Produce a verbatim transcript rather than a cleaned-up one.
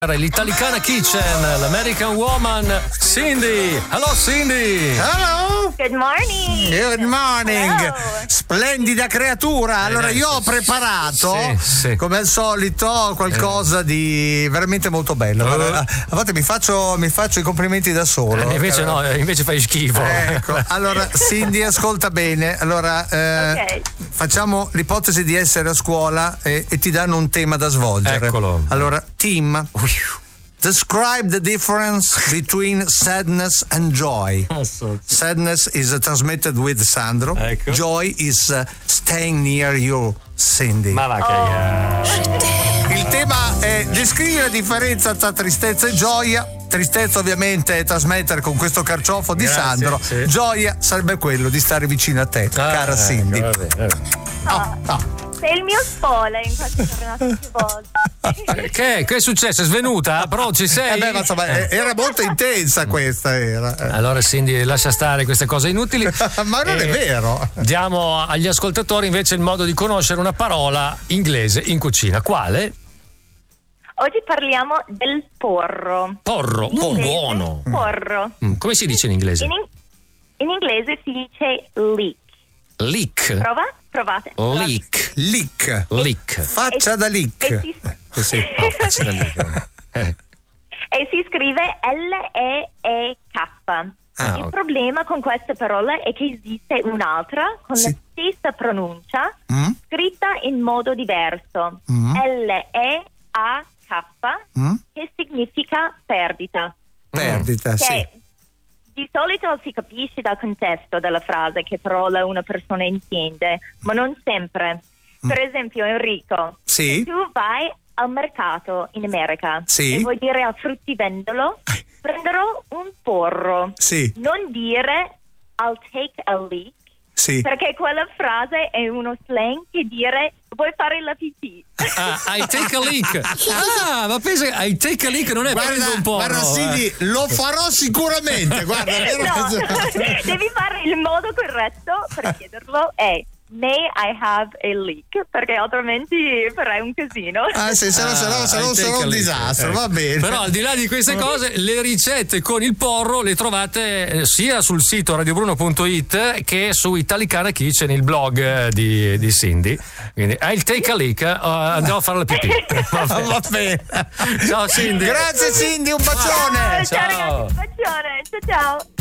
L'Italicana Kitchen, l'American Woman, Cindy. Hello Cindy. Hello. Good morning. Good morning. Hello. Splendida creatura. Allora io ho preparato, sì, sì. come al solito, qualcosa di veramente molto bello. Uh. A volte mi faccio, mi faccio i complimenti da solo. Eh, invece no, invece fai schifo. Ecco, allora Cindy, ascolta bene. Allora eh, Ok. facciamo l'ipotesi di essere a scuola e, e ti danno un tema da svolgere. Eccolo. Allora, team, describe the difference between sadness and joy. Sadness is uh, transmitted with Sandro. Ecco. Joy is uh, staying near you, Cindy. Ma va che Il tema è descrivere la differenza tra tristezza e gioia. Tristezza ovviamente è trasmettere con questo carciofo di Grazie, Sandro. sì. Gioia sarebbe quello di stare vicino a te, cara Cindy. Ecco, vabbè, vabbè. Ah, ah. Sei il mio sole in queste giornate più volte. Che, che è successo? È svenuta? Però ci sei? Eh beh, ma insomma, era molto intensa questa era. Eh. Allora Cindy, lascia stare queste cose inutili. Ma non è Eh, vero. Diamo agli ascoltatori invece il modo di conoscere una parola inglese in cucina. Quale? Oggi parliamo del porro. Porro. In Oh, inglese, buono. Porro. Mm, Come si dice in inglese? In, in- in inglese si dice leek. Leak. Prova? Provate. Leak. Lick. Leak. Faccia da E lick. si, Eh, sì, no, faccia da leak. Eh. e si scrive L E E K. Ah, Il ok. problema con queste parole è che esiste un'altra con Sì. la stessa pronuncia, Mm? scritta in modo diverso. Mm. L E A K, Mm? che significa perdita. Perdita, Che sì. di solito si capisce dal contesto della frase che parola una persona intende, ma non sempre. Per esempio, Enrico, Sì. tu vai al mercato in America Sì. e vuoi dire al fruttivendolo prenderò un porro. Sì. Non dire I'll take a leak, Sì. perché quella frase è uno slang che dire vuoi fare la pipì. Ah, I take a leak. Ah, ma pensa, I take a leak non è prendo un po'. guarda Cindy, lo farò sicuramente. Guarda, vero No, che- devi fare il modo corretto per chiederlo è may I have a leak, perché altrimenti farai un casino. Ah, sì, se no, se no, se no I sarà take un a leak. disastro, Ecco. va bene. Però al di là di queste cose, le ricette con il porro le trovate eh, sia sul sito radiobruno punto it che su Italicana Kitchen, il blog eh, di, di Cindy. Quindi I'll take a leak, eh, andiamo a fare la pipì. Va bene. Va bene. Ciao Cindy. Grazie Cindy, un bacione. Ciao, ciao Ciao. ragazzi, un bacione, ciao ciao.